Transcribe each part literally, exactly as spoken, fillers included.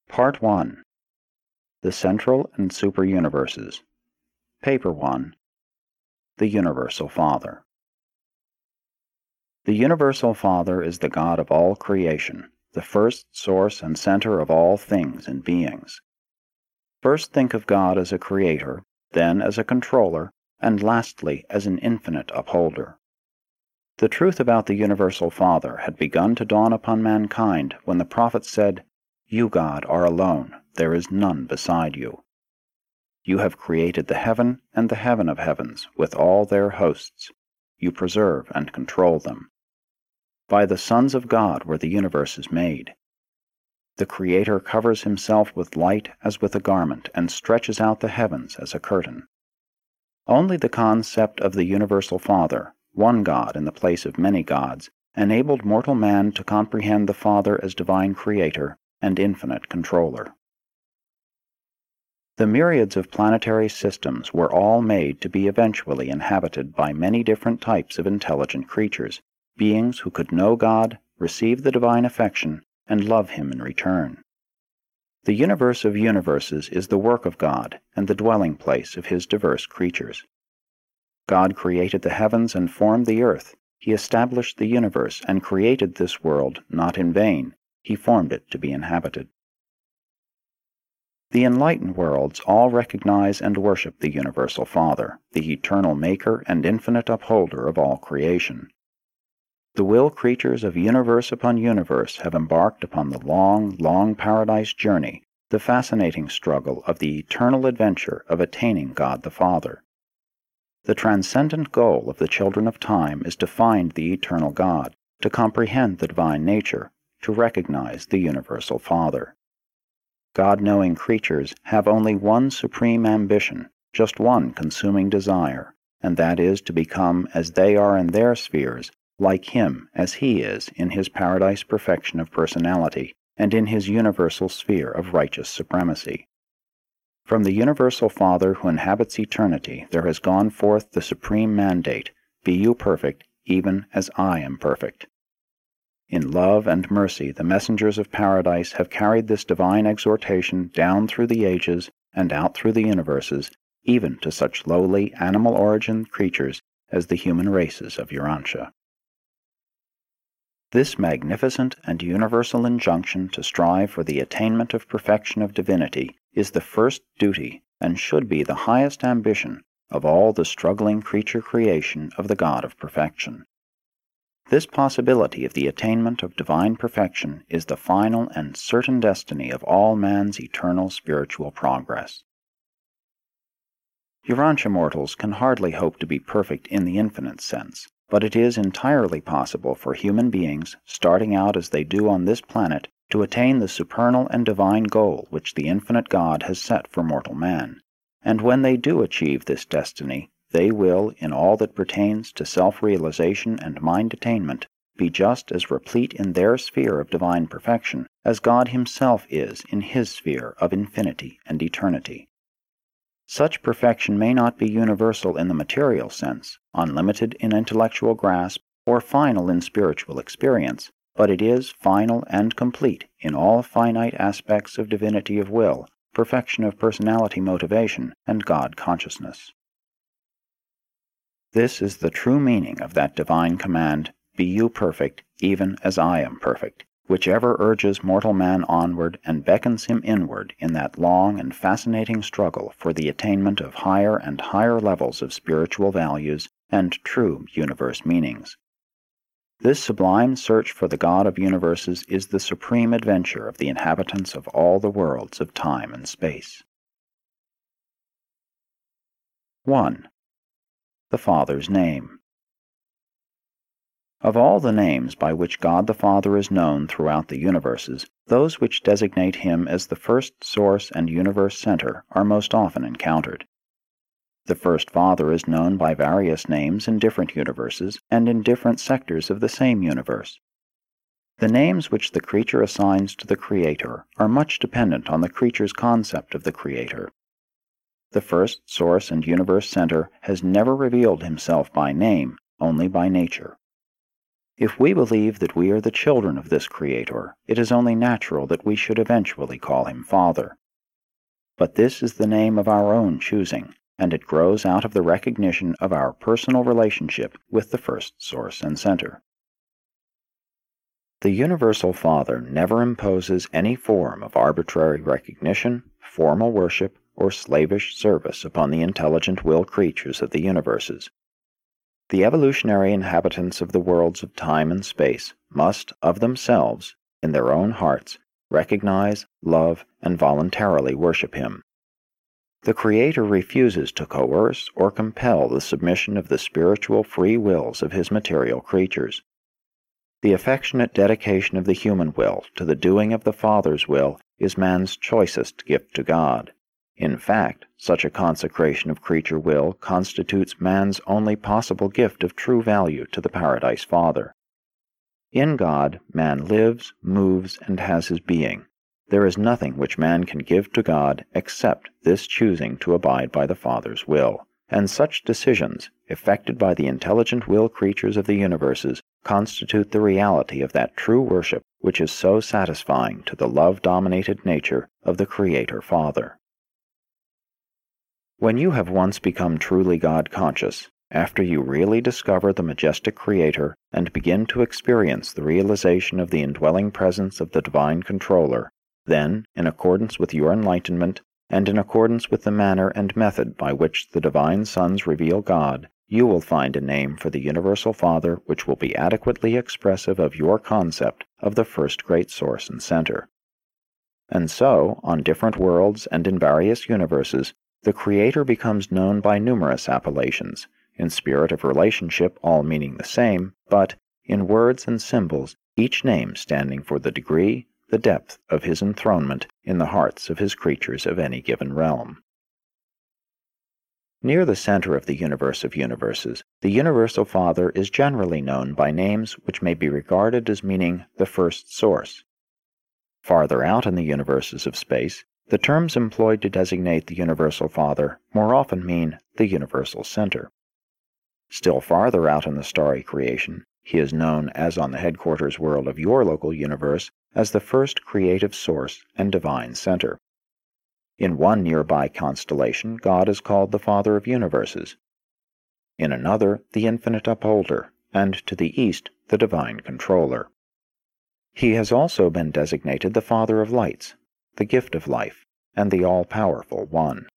Part one. The Central and Super-Universes. Paper one. The Universal Father. The Universal Father is the God of all creation, the first source and center of all things and beings. First think of God as a creator, then as a controller, and lastly as an infinite upholder. The truth about the Universal Father had begun to dawn upon mankind when the prophet said, "You, God, are alone, there is none beside you. You have created the heaven and the heaven of heavens with all their hosts. You preserve and control them. By the sons of God were the universes made. The Creator covers himself with light as with a garment and stretches out the heavens as a curtain." Only the concept of the Universal Father, one God in the place of many gods, enabled mortal man to comprehend the Father as divine creator and infinite controller. The myriads of planetary systems were all made to be eventually inhabited by many different types of intelligent creatures, beings who could know God, receive the divine affection, and love Him in return. The universe of universes is the work of God and the dwelling place of His diverse creatures. God created the heavens and formed the earth. He established the universe and created this world not in vain. He formed it to be inhabited. The enlightened worlds all recognize and worship the Universal Father, the eternal Maker and infinite upholder of all creation. The will creatures of universe upon universe have embarked upon the long, long paradise journey, the fascinating struggle of the eternal adventure of attaining God the Father. The transcendent goal of the children of time is to find the eternal God, to comprehend the divine nature, to recognize the Universal Father. God-knowing creatures have only one supreme ambition, just one consuming desire, and that is to become as they are in their spheres, like Him as He is in His paradise perfection of personality and in His universal sphere of righteous supremacy. From the Universal Father who inhabits eternity there has gone forth the supreme mandate, "Be you perfect, even as I am perfect." In love and mercy the messengers of paradise have carried this divine exhortation down through the ages and out through the universes, even to such lowly animal-origined creatures as the human races of Urantia. This magnificent and universal injunction to strive for the attainment of perfection of divinity is the first duty and should be the highest ambition of all the struggling creature creation of the God of perfection. This possibility of the attainment of divine perfection is the final and certain destiny of all man's eternal spiritual progress. Urantia mortals can hardly hope to be perfect in the infinite sense, but it is entirely possible for human beings, starting out as they do on this planet, to attain the supernal and divine goal which the infinite God has set for mortal man. And when they do achieve this destiny, they will, in all that pertains to self-realization and mind attainment, be just as replete in their sphere of divine perfection as God Himself is in His sphere of infinity and eternity. Such perfection may not be universal in the material sense, unlimited in intellectual grasp, or final in spiritual experience, but it is final and complete in all finite aspects of divinity of will, perfection of personality motivation, and God consciousness. This is the true meaning of that divine command, "Be you perfect, even as I am perfect," which ever urges mortal man onward and beckons him inward in that long and fascinating struggle for the attainment of higher and higher levels of spiritual values and true universe meanings. This sublime search for the God of universes is the supreme adventure of the inhabitants of all the worlds of time and space. one. The Father's Name. Of all the names by which God the Father is known throughout the universes, those which designate Him as the first source and universe center are most often encountered. The First Father is known by various names in different universes and in different sectors of the same universe. The names which the creature assigns to the Creator are much dependent on the creature's concept of the Creator. The first source and universe center has never revealed Himself by name, only by nature. If we believe that we are the children of this Creator, it is only natural that we should eventually call Him Father. But this is the name of our own choosing, and it grows out of the recognition of our personal relationship with the first source and center. The Universal Father never imposes any form of arbitrary recognition, formal worship, or slavish service upon the intelligent will creatures of the universes. The evolutionary inhabitants of the worlds of time and space must, of themselves, in their own hearts, recognize, love, and voluntarily worship Him. The Creator refuses to coerce or compel the submission of the spiritual free wills of His material creatures. The affectionate dedication of the human will to the doing of the Father's will is man's choicest gift to God. In fact, such a consecration of creature will constitutes man's only possible gift of true value to the Paradise Father. In God, man lives, moves, and has his being. There is nothing which man can give to God except this choosing to abide by the Father's will, and such decisions, effected by the intelligent will creatures of the universes, constitute the reality of that true worship which is so satisfying to the love-dominated nature of the Creator Father. When you have once become truly God-conscious, after you really discover the majestic Creator and begin to experience the realization of the indwelling presence of the Divine Controller, then, in accordance with your enlightenment, and in accordance with the manner and method by which the Divine Sons reveal God, you will find a name for the Universal Father which will be adequately expressive of your concept of the first great source and center. And so, on different worlds and in various universes, the Creator becomes known by numerous appellations, in spirit of relationship all meaning the same, but, in words and symbols, each name standing for the degree, the depth of His enthronement in the hearts of His creatures of any given realm. Near the center of the universe of universes, the Universal Father is generally known by names which may be regarded as meaning the first source. Farther out in the universes of space, the terms employed to designate the Universal Father more often mean the Universal Center. Still farther out in the starry creation, He is known, as on the headquarters world of your local universe, as the first creative source and divine center. In one nearby constellation, God is called the Father of Universes. In another, the Infinite Upholder, and to the east, the Divine Controller. He has also been designated the Father of Lights, the Gift of Life, and the All-Powerful One.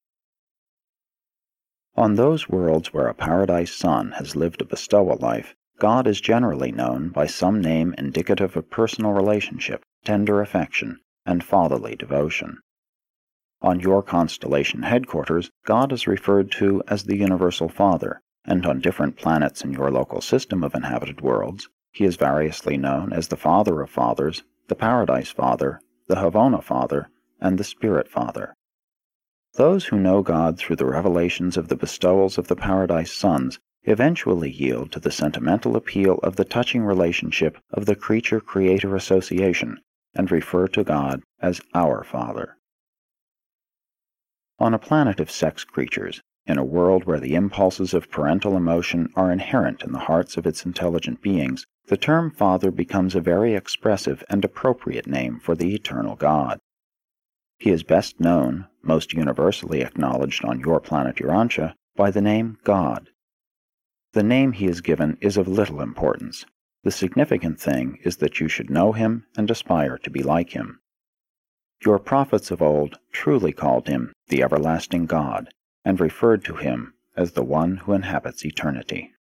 On those worlds where a Paradise Son has lived a bestowa life, God is generally known by some name indicative of personal relationship, tender affection, and fatherly devotion. On your constellation headquarters, God is referred to as the Universal Father, and on different planets in your local system of inhabited worlds, He is variously known as the Father of Fathers, the Paradise Father, the Havona Father, and the Spirit Father. Those who know God through the revelations of the bestowals of the Paradise Sons eventually yield to the sentimental appeal of the touching relationship of the Creature-Creator Association and refer to God as our Father. On a planet of sex creatures, in a world where the impulses of parental emotion are inherent in the hearts of its intelligent beings, the term Father becomes a very expressive and appropriate name for the eternal God. He is best known, most universally acknowledged on your planet Urantia, by the name God. The name He is given is of little importance. The significant thing is that you should know Him and aspire to be like Him. Your prophets of old truly called Him the everlasting God, and referred to Him as the one who inhabits eternity.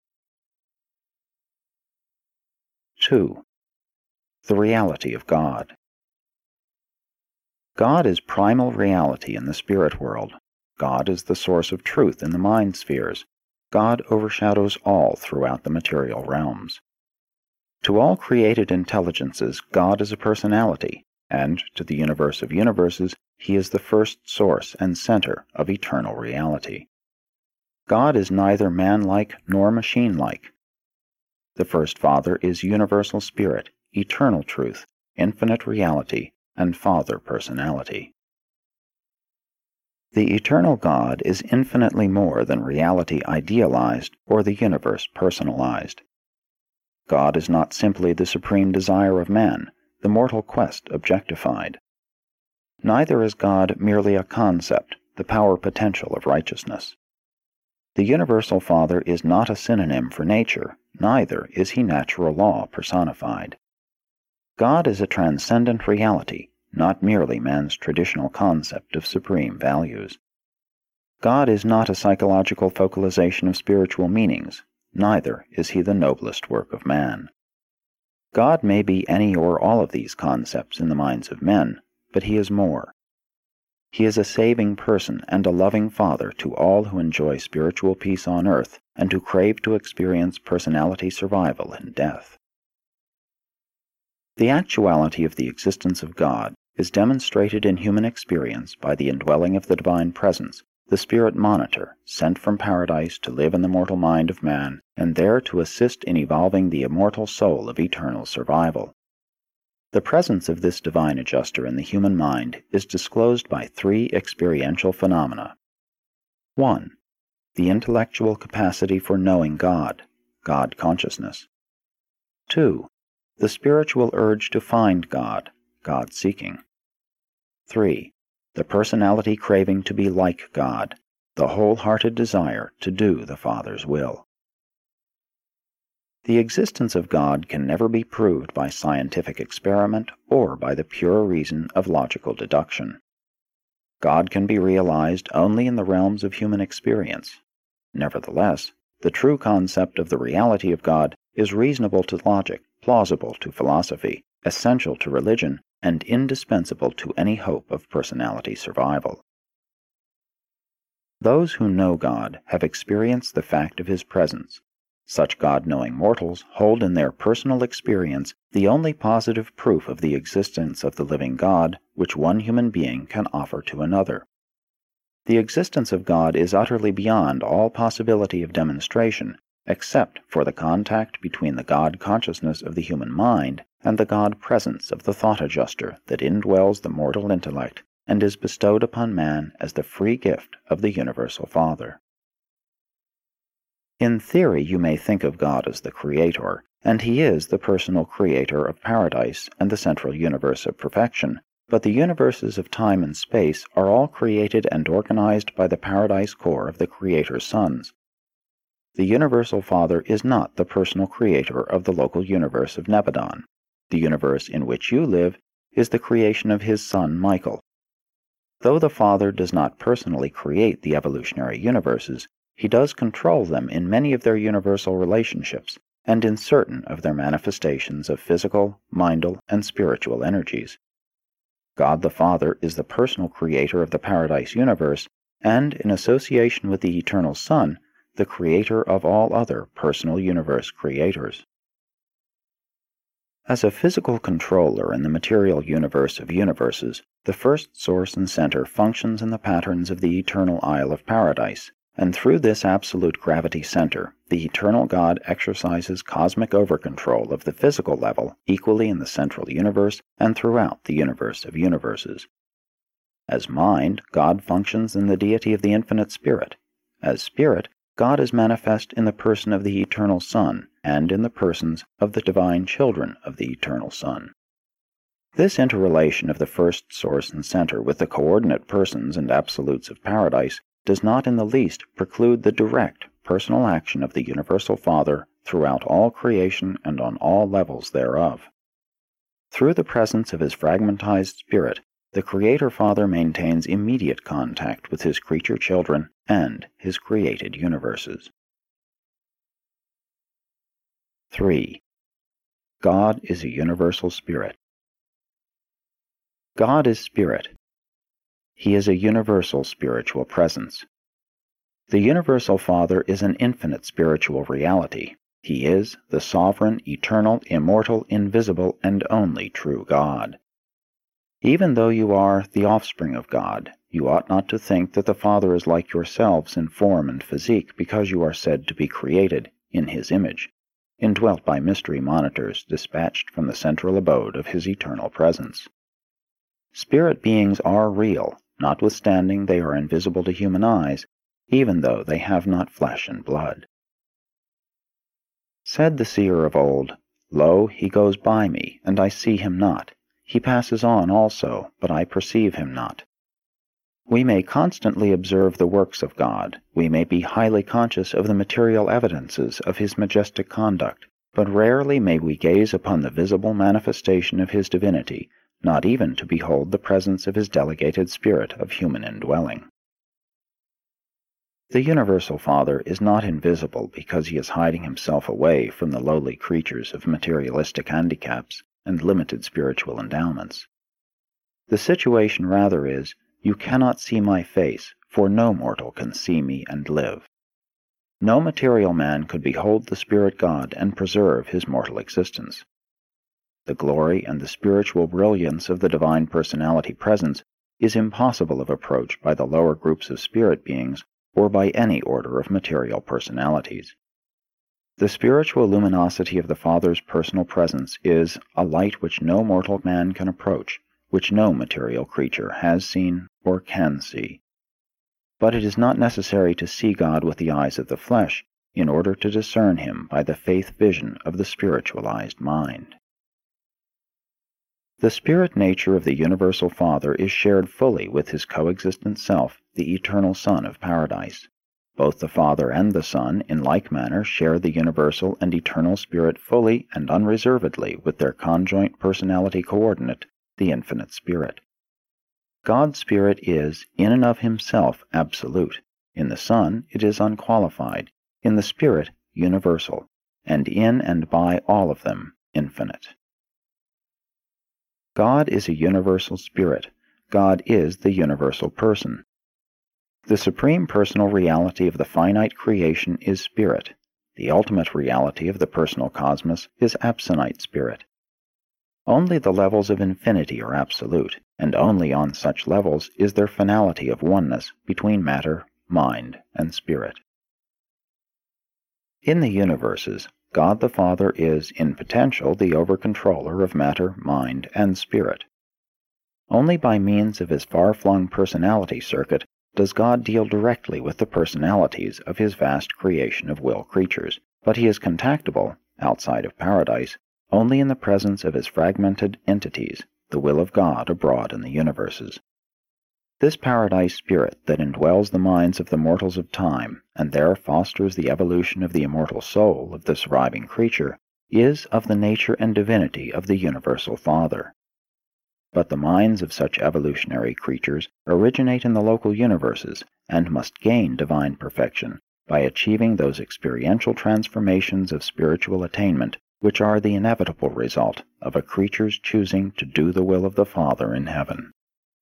two. The reality of God. God is primal reality in the spirit world. God is the source of truth in the mind spheres. God overshadows all throughout the material realms. To all created intelligences, God is a personality, and to the universe of universes, He is the first source and center of eternal reality. God is neither man-like nor machine-like. The First Father is universal spirit, eternal truth, infinite reality, and Father personality. The eternal God is infinitely more than reality idealized or the universe personalized. God is not simply the supreme desire of man, the mortal quest objectified. Neither is God merely a concept, the power potential of righteousness. The universal Father is not a synonym for nature, neither is he natural law personified. God is a transcendent reality, not merely man's traditional concept of supreme values. God is not a psychological focalization of spiritual meanings, neither is he the noblest work of man. God may be any or all of these concepts in the minds of men, but he is more. He is a saving person and a loving Father to all who enjoy spiritual peace on earth and who crave to experience personality survival in death. The actuality of the existence of God is demonstrated in human experience by the indwelling of the divine presence, the spirit monitor, sent from paradise to live in the mortal mind of man, and there to assist in evolving the immortal soul of eternal survival. The presence of this divine adjuster in the human mind is disclosed by three experiential phenomena. one. The intellectual capacity for knowing God, God consciousness. two. The spiritual urge to find God, God seeking. three. The personality craving to be like God, the wholehearted desire to do the Father's will. The existence of God can never be proved by scientific experiment or by the pure reason of logical deduction. God can be realized only in the realms of human experience. Nevertheless, the true concept of the reality of God is reasonable to logic, plausible to philosophy, essential to religion, and indispensable to any hope of personality survival. Those who know God have experienced the fact of his presence. Such God-knowing mortals hold in their personal experience the only positive proof of the existence of the living God which one human being can offer to another. The existence of God is utterly beyond all possibility of demonstration, except for the contact between the God consciousness of the human mind and the God presence of the thought adjuster that indwells the mortal intellect and is bestowed upon man as the free gift of the universal Father. In theory, you may think of God as the Creator, and he is the personal creator of paradise and the central universe of perfection, but the universes of time and space are all created and organized by the paradise core of the Creator's sons. The universal Father is not the personal creator of the local universe of Nebadon. The universe in which you live is the creation of his son Michael. Though the Father does not personally create the evolutionary universes, he does control them in many of their universal relationships and in certain of their manifestations of physical, mindal, and spiritual energies. God the Father is the personal creator of the paradise universe and, in association with the eternal Son, the creator of all other personal universe creators. As a physical controller in the material universe of universes, the first source and center functions in the patterns of the eternal Isle of Paradise, and through this absolute gravity center, the eternal God exercises cosmic overcontrol of the physical level equally in the central universe and throughout the universe of universes. As mind, God functions in the deity of the infinite Spirit. As Spirit, God is manifest in the person of the eternal Son and in the persons of the divine children of the eternal Son. This interrelation of the first source and center with the coordinate persons and absolutes of paradise does not in the least preclude the direct personal action of the universal Father throughout all creation and on all levels thereof. Through the presence of his fragmentized spirit, the Creator Father maintains immediate contact with his creature children and his created universes. three. God is a universal spirit. God is spirit. He is a universal spiritual presence. The universal Father is an infinite spiritual reality. He is the sovereign, eternal, immortal, invisible, and only true God. Even though you are the offspring of God, you ought not to think that the Father is like yourselves in form and physique because you are said to be created in his image, indwelt by mystery monitors dispatched from the central abode of his eternal presence. Spirit beings are real, notwithstanding they are invisible to human eyes, even though they have not flesh and blood. Said the seer of old, Lo, he goes by me, and I see him not. He passes on also, but I perceive him not. We may constantly observe the works of God, we may be highly conscious of the material evidences of his majestic conduct, but rarely may we gaze upon the visible manifestation of his divinity, not even to behold the presence of his delegated spirit of human indwelling. The Universal Father is not invisible because he is hiding himself away from the lowly creatures of materialistic handicaps and limited spiritual endowments. The situation rather is, you cannot see my face, for no mortal can see me and live. No material man could behold the Spirit God and preserve his mortal existence. The glory and the spiritual brilliance of the Divine Personality Presence is impossible of approach by the lower groups of spirit beings or by any order of material personalities. The spiritual luminosity of the Father's personal presence is a light which no mortal man can approach, which no material creature has seen or can see. But it is not necessary to see God with the eyes of the flesh in order to discern him by the faith vision of the spiritualized mind. The spirit nature of the Universal Father is shared fully with his coexistent self, the Eternal Son of Paradise. Both the Father and the Son, in like manner, share the universal and eternal Spirit fully and unreservedly with their conjoint personality coordinate, the Infinite Spirit. God's Spirit is, in and of himself, absolute. In the Son, it is unqualified. In the Spirit, universal. And in and by all of them, infinite. God is a universal spirit. God is the universal person. The supreme personal reality of the finite creation is spirit. The ultimate reality of the personal cosmos is absonite spirit. Only the levels of infinity are absolute, and only on such levels is there finality of oneness between matter, mind, and spirit. In the universes, God the Father is, in potential, the over-controller of matter, mind, and spirit. Only by means of his far-flung personality circuit does God deal directly with the personalities of his vast creation of will creatures, but he is contactable, outside of paradise, only in the presence of his fragmented entities, the will of God abroad in the universes. This paradise spirit that indwells the minds of the mortals of time, and there fosters the evolution of the immortal soul of the surviving creature, is of the nature and divinity of the Universal Father. But the minds of such evolutionary creatures originate in the local universes, and must gain divine perfection by achieving those experiential transformations of spiritual attainment which are the inevitable result of a creature's choosing to do the will of the Father in heaven.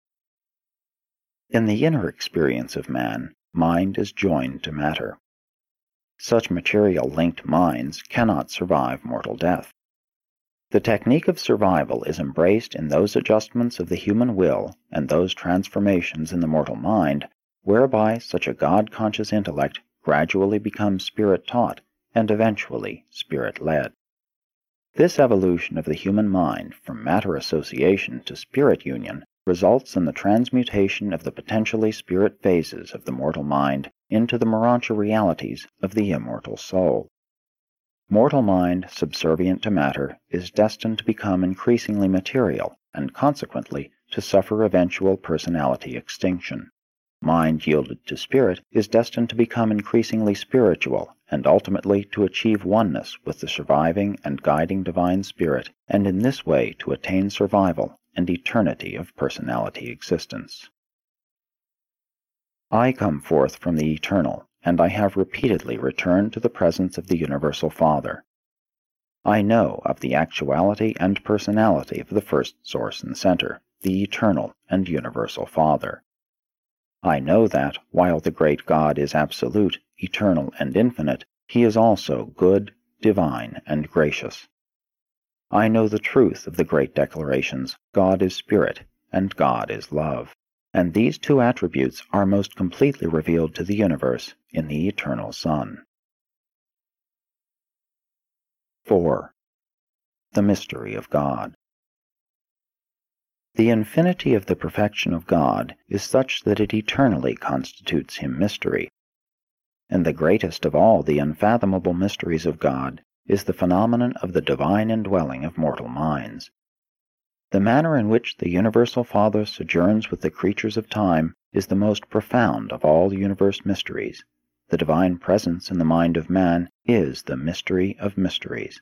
In the inner experience of man, mind is joined to matter. Such material-linked minds cannot survive mortal death. The technique of survival is embraced in those adjustments of the human will and those transformations in the mortal mind whereby such a God-conscious intellect gradually becomes spirit-taught and eventually spirit-led. This evolution of the human mind from matter association to spirit union results in the transmutation of the potentially spirit phases of the mortal mind into the Morancha realities of the immortal soul. Mortal mind, subservient to matter, is destined to become increasingly material, and consequently to suffer eventual personality extinction. Mind yielded to spirit is destined to become increasingly spiritual, and ultimately to achieve oneness with the surviving and guiding divine spirit, and in this way to attain survival and eternity of personality existence. I come forth from the eternal, and I have repeatedly returned to the presence of the Universal Father. I know of the actuality and personality of the first source and center, the eternal and universal Father. I know that, while the great God is absolute, eternal, and infinite, he is also good, divine, and gracious. I know the truth of the great declarations, God is spirit, and God is love, and these two attributes are most completely revealed to the universe in the Eternal Son. four. The Mystery of God. The infinity of the perfection of God is such that it eternally constitutes him mystery, and the greatest of all the unfathomable mysteries of God is the phenomenon of the divine indwelling of mortal minds. The manner in which the Universal Father sojourns with the creatures of time is the most profound of all universe mysteries. The divine presence in the mind of man is the mystery of mysteries.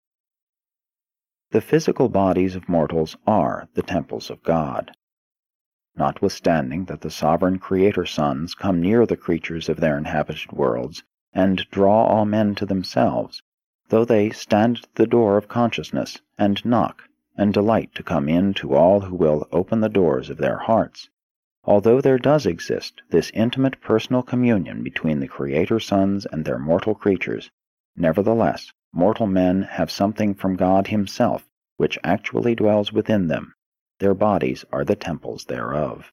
The physical bodies of mortals are the temples of God. Notwithstanding that the sovereign Creator sons come near the creatures of their inhabited worlds, and draw all men to themselves, though they stand at the door of consciousness, and knock, and delight to come in to all who will open the doors of their hearts, although there does exist this intimate personal communion between the Creator sons and their mortal creatures, nevertheless, mortal men have something from God Himself, which actually dwells within them. Their bodies are the temples thereof.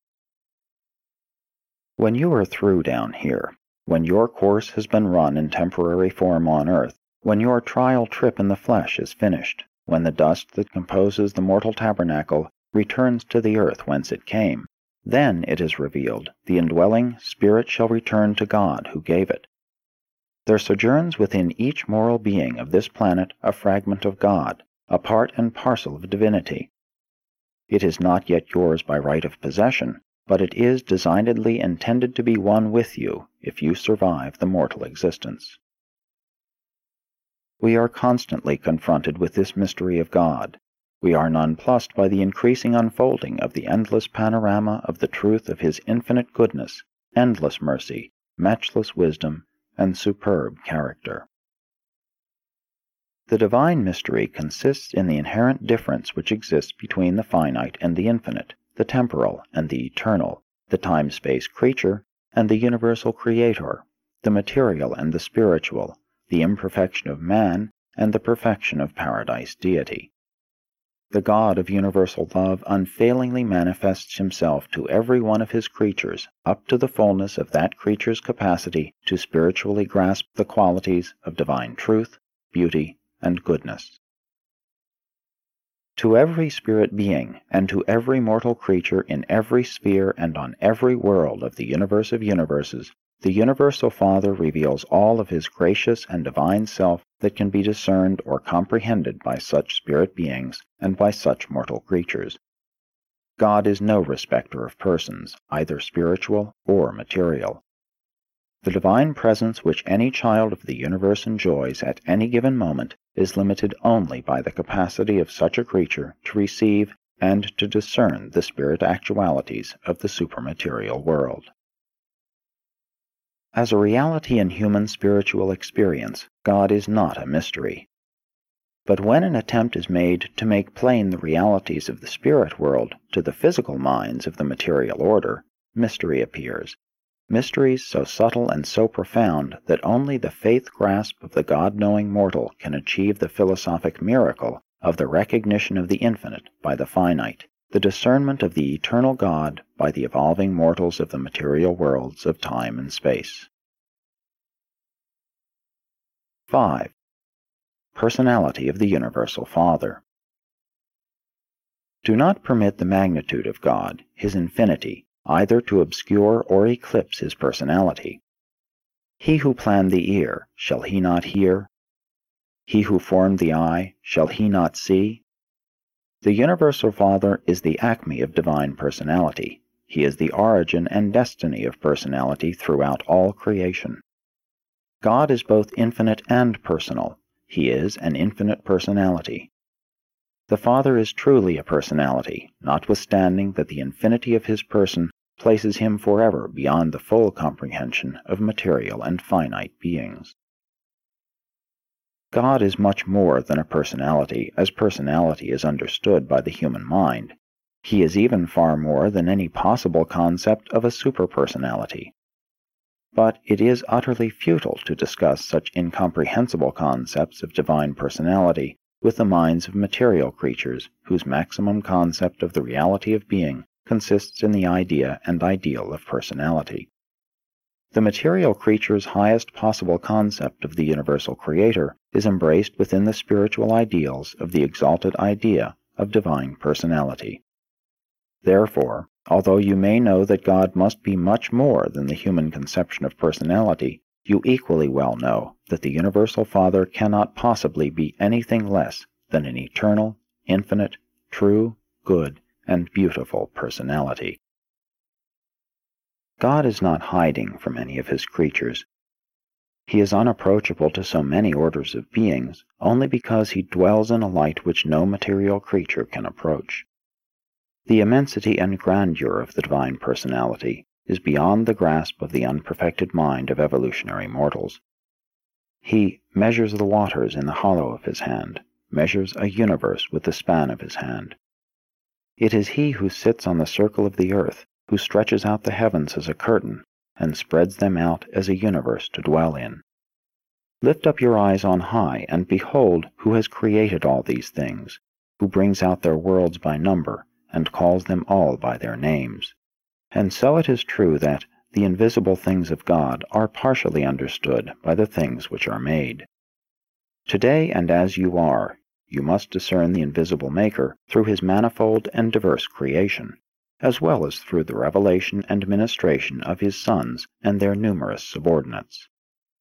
When you are through down here, when your course has been run in temporary form on earth, when your trial trip in the flesh is finished, when the dust that composes the mortal tabernacle returns to the earth whence it came, then it is revealed, the indwelling Spirit shall return to God who gave it. There sojourns within each moral being of this planet a fragment of God, a part and parcel of divinity. It is not yet yours by right of possession, but it is designedly intended to be one with you if you survive the mortal existence. We are constantly confronted with this mystery of God. We are nonplussed by the increasing unfolding of the endless panorama of the truth of His infinite goodness, endless mercy, matchless wisdom, and superb character. The divine mystery consists in the inherent difference which exists between the finite and the infinite, the temporal and the eternal, the time-space creature and the universal Creator, the material and the spiritual, the imperfection of man and the perfection of paradise deity. The God of universal love unfailingly manifests Himself to every one of His creatures up to the fullness of that creature's capacity to spiritually grasp the qualities of divine truth, beauty, and goodness. To every spirit being, and to every mortal creature in every sphere and on every world of the universe of universes, the Universal Father reveals all of His gracious and divine self that can be discerned or comprehended by such spirit beings and by such mortal creatures. God is no respecter of persons, either spiritual or material. The divine presence which any child of the universe enjoys at any given moment is limited only by the capacity of such a creature to receive and to discern the spirit actualities of the supermaterial world. As a reality in human spiritual experience, God is not a mystery. But when an attempt is made to make plain the realities of the spirit world to the physical minds of the material order, mystery appears. Mysteries so subtle and so profound that only the faith grasp of the God-knowing mortal can achieve the philosophic miracle of the recognition of the infinite by the finite, the discernment of the eternal God by the evolving mortals of the material worlds of time and space. five. Personality of the Universal Father. Do not permit the magnitude of God, His infinity, either to obscure or eclipse His personality. He who planned the ear, shall He not hear? He who formed the eye, shall He not see? The Universal Father is the acme of divine personality. He is the origin and destiny of personality throughout all creation. God is both infinite and personal. He is an infinite personality. The Father is truly a personality, notwithstanding that the infinity of His person places Him forever beyond the full comprehension of material and finite beings. God is much more than a personality, as personality is understood by the human mind. He is even far more than any possible concept of a superpersonality. But it is utterly futile to discuss such incomprehensible concepts of divine personality with the minds of material creatures whose maximum concept of the reality of being consists in the idea and ideal of personality. The material creature's highest possible concept of the universal Creator is embraced within the spiritual ideals of the exalted idea of divine personality. Therefore, although you may know that God must be much more than the human conception of personality, you equally well know that the Universal Father cannot possibly be anything less than an eternal, infinite, true, good, and beautiful personality. God is not hiding from any of his creatures. He is unapproachable to so many orders of beings only because he dwells in a light which no material creature can approach. The immensity and grandeur of the Divine Personality is beyond the grasp of the unperfected mind of evolutionary mortals. He measures the waters in the hollow of his hand, measures a universe with the span of his hand. It is he who sits on the circle of the earth, who stretches out the heavens as a curtain, and spreads them out as a universe to dwell in. Lift up your eyes on high, and behold who has created all these things, who brings out their worlds by number, and calls them all by their names. And so it is true that the invisible things of God are partially understood by the things which are made. Today, and as you are, you must discern the invisible Maker through his manifold and diverse creation, as well as through the revelation and ministration of his sons and their numerous subordinates.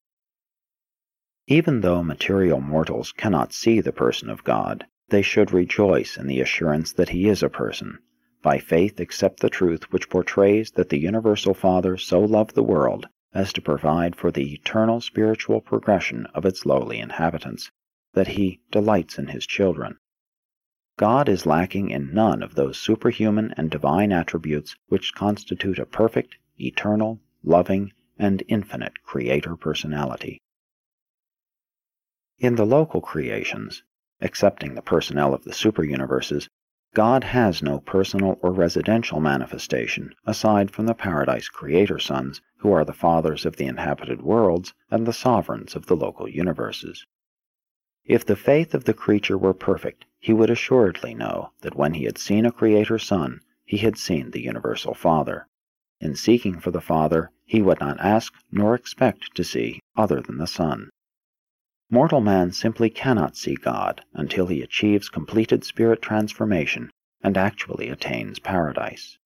Even though material mortals cannot see the person of God, they should rejoice in the assurance that he is a person. By faith accept the truth which portrays that the Universal Father so loved the world as to provide for the eternal spiritual progression of its lowly inhabitants, that he delights in his children. God is lacking in none of those superhuman and divine attributes which constitute a perfect, eternal, loving, and infinite Creator personality. In the local creations, excepting the personnel of the superuniverses, God has no personal or residential manifestation aside from the Paradise Creator Sons, who are the fathers of the inhabited worlds and the sovereigns of the local universes. If the faith of the creature were perfect, he would assuredly know that when he had seen a Creator Son, he had seen the Universal Father. In seeking for the Father, he would not ask nor expect to see other than the Son. Mortal man simply cannot see God until he achieves completed spirit transformation and actually attains paradise.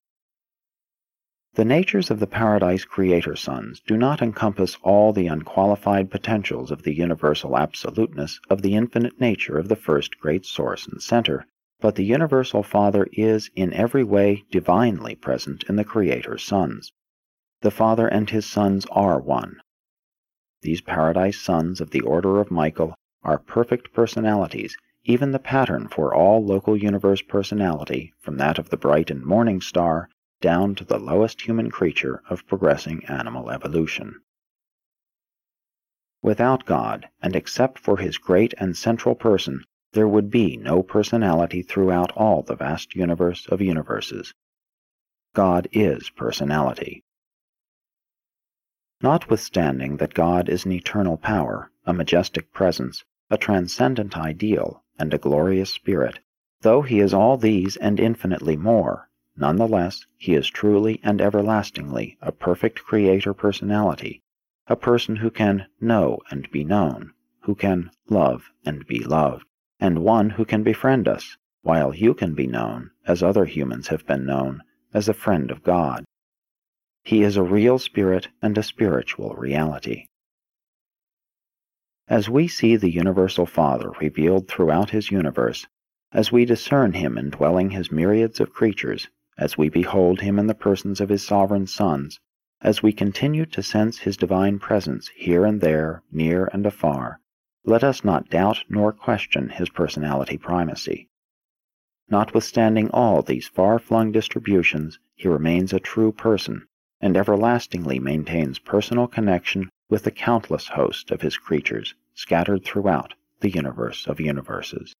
The natures of the Paradise Creator Sons do not encompass all the unqualified potentials of the universal absoluteness of the infinite nature of the first great source and center, but the Universal Father is in every way divinely present in the Creator Sons. The Father and his sons are one. These Paradise Sons of the Order of Michael are perfect personalities, even the pattern for all local universe personality, from that of the bright and morning star down to the lowest human creature of progressing animal evolution. Without God, and except for his great and central person, there would be no personality throughout all the vast universe of universes. God is personality. Notwithstanding that God is an eternal power, a majestic presence, a transcendent ideal, and a glorious spirit, though he is all these and infinitely more, nonetheless he is truly and everlastingly a perfect Creator personality, a person who can know and be known, who can love and be loved, and one who can befriend us, while you can be known, as other humans have been known, as a friend of God. He is a real spirit and a spiritual reality. As we see the Universal Father revealed throughout his universe, as we discern him indwelling his myriads of creatures, as we behold him in the persons of his sovereign sons, as we continue to sense his divine presence here and there, near and afar, let us not doubt nor question his personality primacy. Notwithstanding all these far-flung distributions, he remains a true person, and everlastingly maintains personal connection with the countless host of his creatures scattered throughout the universe of universes.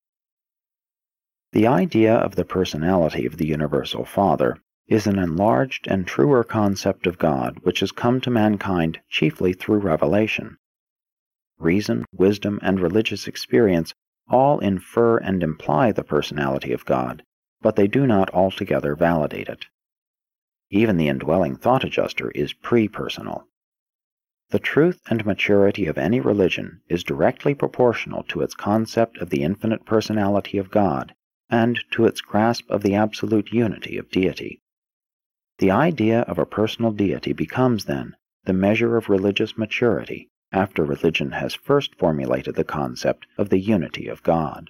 The idea of the personality of the Universal Father is an enlarged and truer concept of God which has come to mankind chiefly through revelation. Reason, wisdom, and religious experience all infer and imply the personality of God, but they do not altogether validate it. Even the indwelling thought adjuster is pre-personal. The truth and maturity of any religion is directly proportional to its concept of the infinite personality of God and to its grasp of the absolute unity of deity. The idea of a personal deity becomes, then, the measure of religious maturity after religion has first formulated the concept of the unity of God.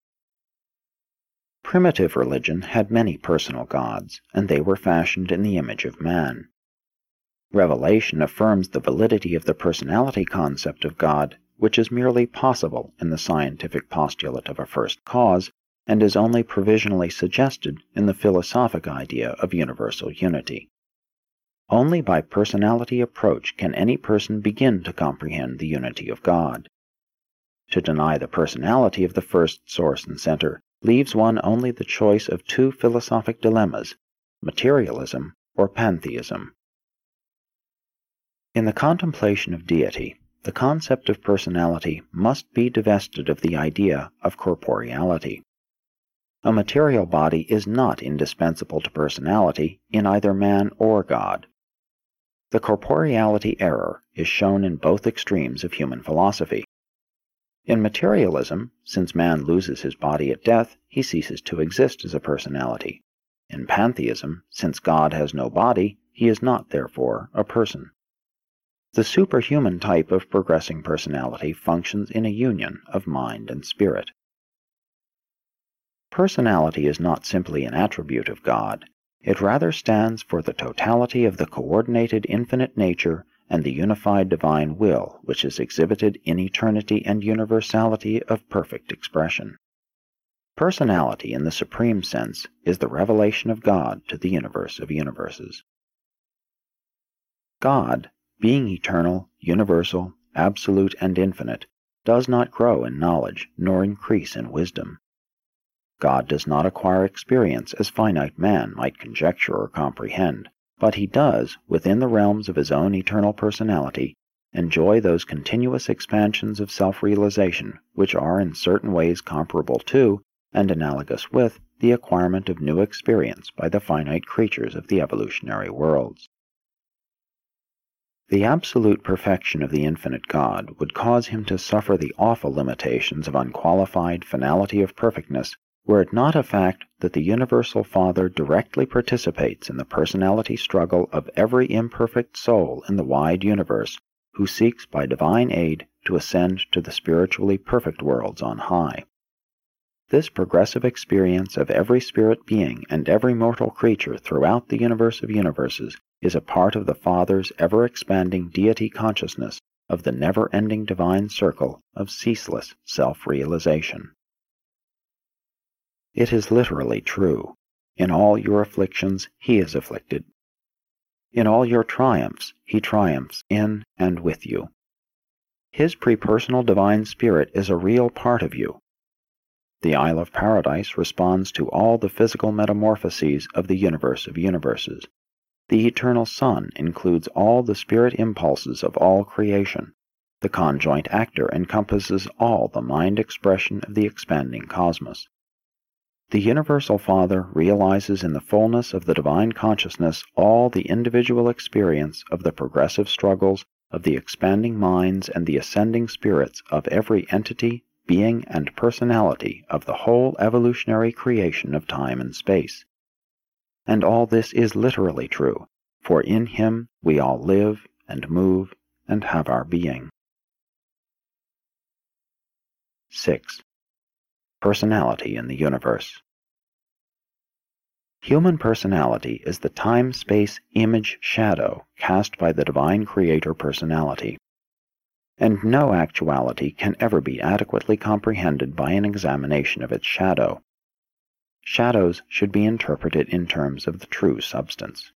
Primitive religion had many personal gods, and they were fashioned in the image of man. Revelation affirms the validity of the personality concept of God, which is merely possible in the scientific postulate of a first cause, and is only provisionally suggested in the philosophic idea of universal unity. Only by personality approach can any person begin to comprehend the unity of God. To deny the personality of the first source and center leaves one only the choice of two philosophic dilemmas, materialism or pantheism. In the contemplation of deity, the concept of personality must be divested of the idea of corporeality. A material body is not indispensable to personality in either man or God. The corporeality error is shown in both extremes of human philosophy. In materialism, since man loses his body at death, he ceases to exist as a personality. In pantheism, since God has no body, he is not, therefore, a person. The superhuman type of progressing personality functions in a union of mind and spirit. Personality is not simply an attribute of God. It rather stands for the totality of the coordinated infinite nature and the unified divine will which is exhibited in eternity and universality of perfect expression. Personality, in the supreme sense, is the revelation of God to the universe of universes. God, being eternal, universal, absolute, and infinite, does not grow in knowledge nor increase in wisdom. God does not acquire experience as finite man might conjecture or comprehend, but he does, within the realms of his own eternal personality, enjoy those continuous expansions of self-realization which are in certain ways comparable to, and analogous with, the acquirement of new experience by the finite creatures of the evolutionary worlds. The absolute perfection of the infinite God would cause him to suffer the awful limitations of unqualified finality of perfectness were it not a fact that the Universal Father directly participates in the personality struggle of every imperfect soul in the wide universe who seeks by divine aid to ascend to the spiritually perfect worlds on high. This progressive experience of every spirit being and every mortal creature throughout the universe of universes is a part of the Father's ever-expanding deity consciousness of the never-ending divine circle of ceaseless self-realization. It is literally true. In all your afflictions he is afflicted. In all your triumphs he triumphs in and with you. His prepersonal divine spirit is a real part of you. The Isle of Paradise responds to all the physical metamorphoses of the universe of universes. The eternal Sun includes all the spirit impulses of all creation. The conjoint actor encompasses all the mind expression of the expanding cosmos. The Universal Father realizes in the fullness of the divine consciousness all the individual experience of the progressive struggles of the expanding minds and the ascending spirits of every entity, being, and personality of the whole evolutionary creation of time and space. And all this is literally true, for in him we all live and move and have our being. six. Personality in the universe. Human personality is the time-space image shadow cast by the divine creator personality, and no actuality can ever be adequately comprehended by an examination of its shadow. Shadows should be interpreted in terms of the true substance.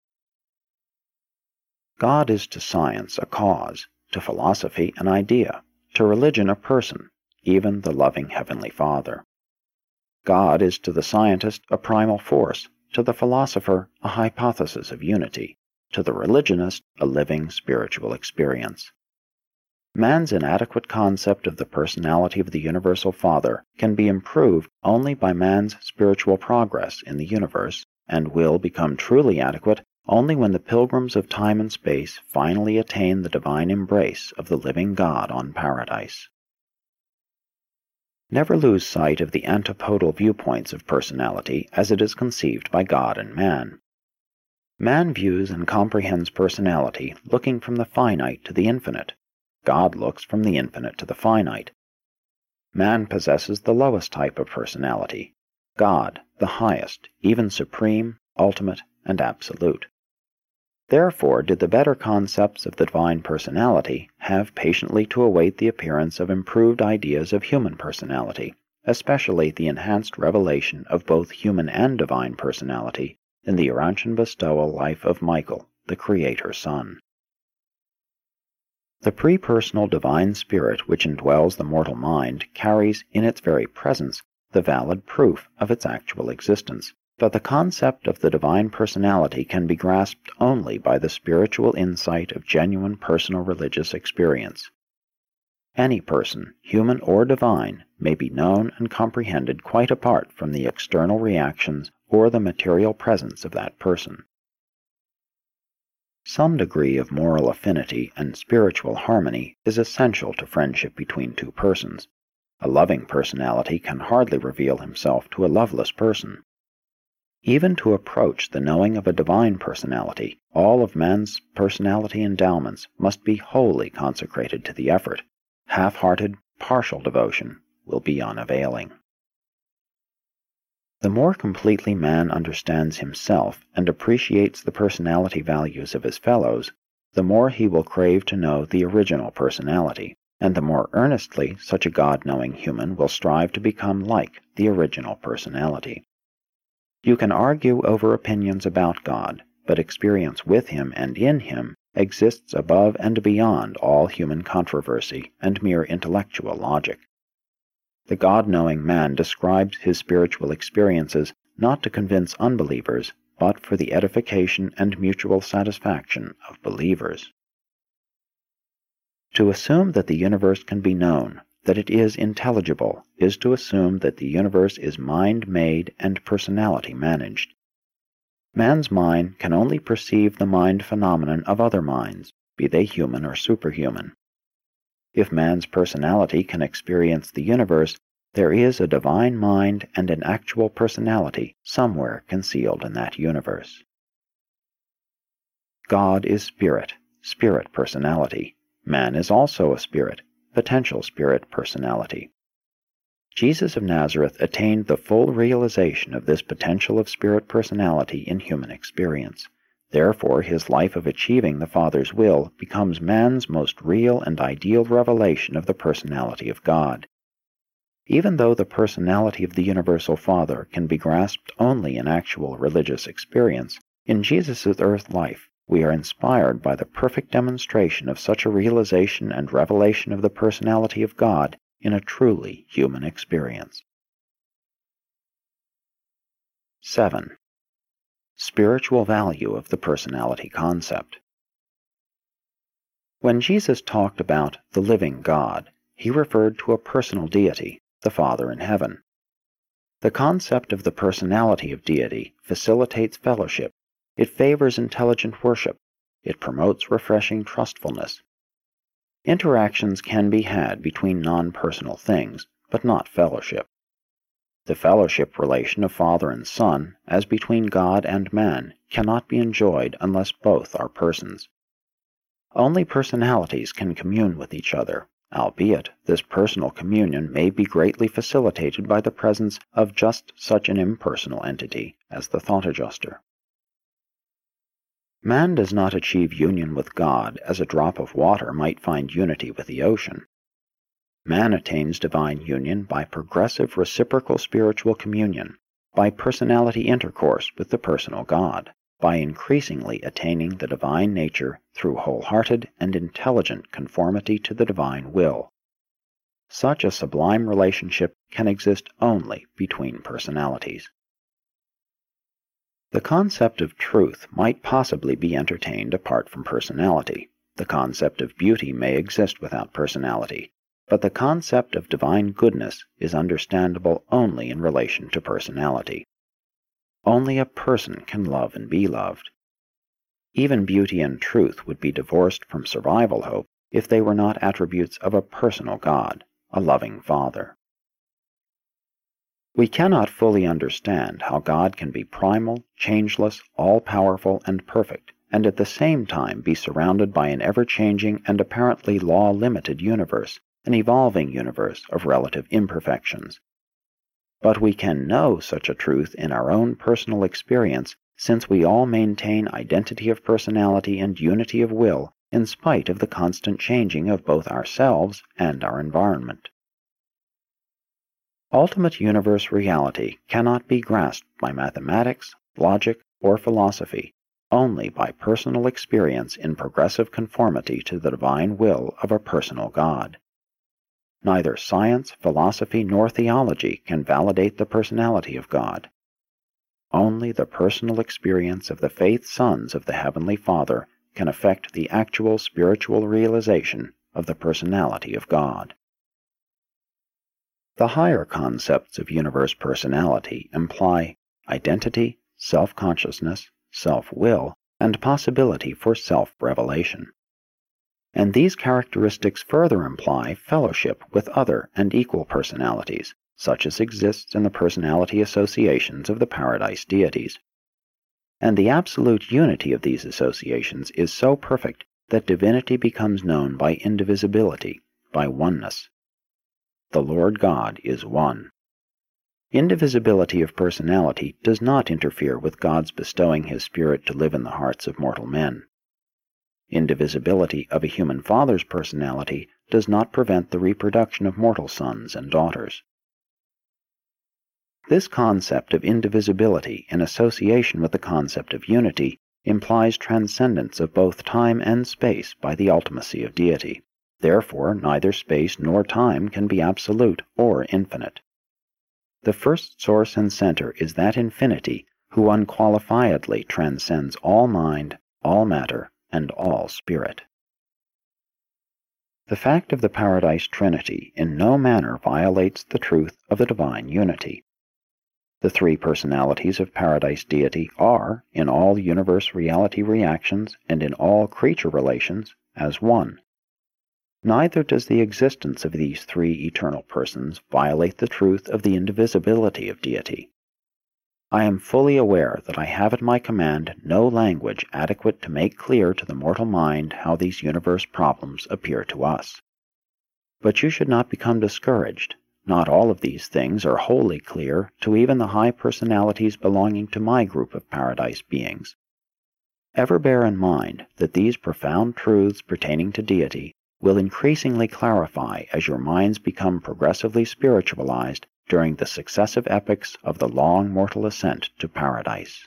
God is to science a cause, to philosophy an idea, to religion a person, even the loving Heavenly Father. God is to the scientist a primal force, to the philosopher a hypothesis of unity, to the religionist a living spiritual experience. Man's inadequate concept of the personality of the Universal Father can be improved only by man's spiritual progress in the universe, and will become truly adequate only when the pilgrims of time and space finally attain the divine embrace of the living God on Paradise. Never lose sight of the antipodal viewpoints of personality as it is conceived by God and man. Man views and comprehends personality looking from the finite to the infinite. God looks from the infinite to the finite. Man possesses the lowest type of personality. God, the highest, even supreme, ultimate, and absolute. Therefore did the better concepts of the divine personality have patiently to await the appearance of improved ideas of human personality, especially the enhanced revelation of both human and divine personality in the Urantian bestowal life of Michael, the Creator Son. The pre-personal divine spirit which indwells the mortal mind carries in its very presence the valid proof of its actual existence, but the concept of the divine personality can be grasped only by the spiritual insight of genuine personal religious experience. Any person, human or divine, may be known and comprehended quite apart from the external reactions or the material presence of that person. Some degree of moral affinity and spiritual harmony is essential to friendship between two persons. A loving personality can hardly reveal himself to a loveless person. Even to approach the knowing of a divine personality, all of man's personality endowments must be wholly consecrated to the effort. Half-hearted, partial devotion will be unavailing. The more completely man understands himself and appreciates the personality values of his fellows, the more he will crave to know the original personality, and the more earnestly such a God-knowing human will strive to become like the original personality. You can argue over opinions about God, but experience with Him and in Him exists above and beyond all human controversy and mere intellectual logic. The God-knowing man describes his spiritual experiences not to convince unbelievers, but for the edification and mutual satisfaction of believers. To assume that the universe can be known, that it is intelligible, is to assume that the universe is mind-made and personality-managed. Man's mind can only perceive the mind phenomenon of other minds, be they human or superhuman. If man's personality can experience the universe, there is a divine mind and an actual personality somewhere concealed in that universe. God is spirit, spirit personality. Man is also a spirit, potential spirit personality. Jesus of Nazareth attained the full realization of this potential of spirit personality in human experience. Therefore, his life of achieving the Father's will becomes man's most real and ideal revelation of the personality of God. Even though the personality of the Universal Father can be grasped only in actual religious experience, in Jesus' earth life we are inspired by the perfect demonstration of such a realization and revelation of the personality of God in a truly human experience. seven. Spiritual value of the personality concept. When Jesus talked about the living God, he referred to a personal deity, the Father in heaven. The concept of the personality of deity facilitates fellowship. It favors intelligent worship. It promotes refreshing trustfulness. Interactions can be had between non-personal things, but not fellowship. The fellowship relation of Father and Son, as between God and man, cannot be enjoyed unless both are persons. Only personalities can commune with each other, albeit this personal communion may be greatly facilitated by the presence of just such an impersonal entity as the thought adjuster. Man does not achieve union with God as a drop of water might find unity with the ocean. Man attains divine union by progressive reciprocal spiritual communion, by personality intercourse with the personal God, by increasingly attaining the divine nature through wholehearted and intelligent conformity to the divine will. Such a sublime relationship can exist only between personalities. The concept of truth might possibly be entertained apart from personality. The concept of beauty may exist without personality, but the concept of divine goodness is understandable only in relation to personality. Only a person can love and be loved. Even beauty and truth would be divorced from survival hope if they were not attributes of a personal God, a loving Father. We cannot fully understand how God can be primal, changeless, all-powerful, and perfect, and at the same time be surrounded by an ever-changing and apparently law-limited universe, an evolving universe of relative imperfections. But we can know such a truth in our own personal experience, since we all maintain identity of personality and unity of will in spite of the constant changing of both ourselves and our environment. Ultimate universe reality cannot be grasped by mathematics, logic, or philosophy, only by personal experience in progressive conformity to the divine will of a personal God. Neither science, philosophy, nor theology can validate the personality of God. Only the personal experience of the faith sons of the Heavenly Father can affect the actual spiritual realization of the personality of God. The higher concepts of universe personality imply identity, self-consciousness, self-will, and possibility for self-revelation. And these characteristics further imply fellowship with other and equal personalities, such as exists in the personality associations of the paradise deities. And the absolute unity of these associations is so perfect that divinity becomes known by indivisibility, by oneness. The Lord God is one. Indivisibility of personality does not interfere with God's bestowing His Spirit to live in the hearts of mortal men. Indivisibility of a human father's personality does not prevent the reproduction of mortal sons and daughters. This concept of indivisibility in association with the concept of unity implies transcendence of both time and space by the ultimacy of deity. Therefore, neither space nor time can be absolute or infinite. The first source and center is that infinity who unqualifiedly transcends all mind, all matter, and all spirit. The fact of the Paradise Trinity in no manner violates the truth of the divine unity. The three personalities of Paradise deity are, in all universe reality reactions and in all creature relations, as one. Neither does the existence of these three eternal persons violate the truth of the indivisibility of deity. I am fully aware that I have at my command no language adequate to make clear to the mortal mind how these universe problems appear to us. But you should not become discouraged. Not all of these things are wholly clear to even the high personalities belonging to my group of paradise beings. Ever bear in mind that these profound truths pertaining to deity will increasingly clarify as your minds become progressively spiritualized during the successive epochs of the long mortal ascent to paradise.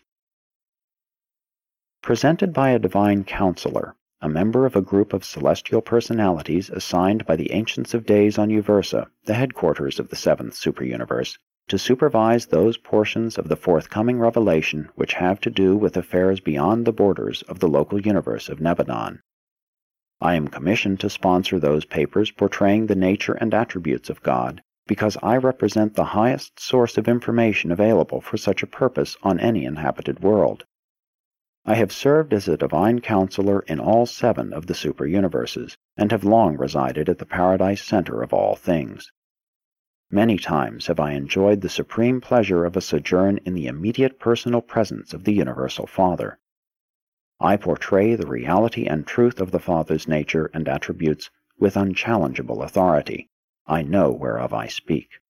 Presented by a divine counselor, a member of a group of celestial personalities assigned by the Ancients of Days on Uversa, the headquarters of the seventh superuniverse, to supervise those portions of the forthcoming revelation which have to do with affairs beyond the borders of the local universe of Nebadon. I am commissioned to sponsor those papers portraying the nature and attributes of God, because I represent the highest source of information available for such a purpose on any inhabited world. I have served as a divine counselor in all seven of the super-universes, and have long resided at the paradise center of all things. Many times have I enjoyed the supreme pleasure of a sojourn in the immediate personal presence of the Universal Father. I portray the reality and truth of the Father's nature and attributes with unchallengeable authority. I know whereof I speak.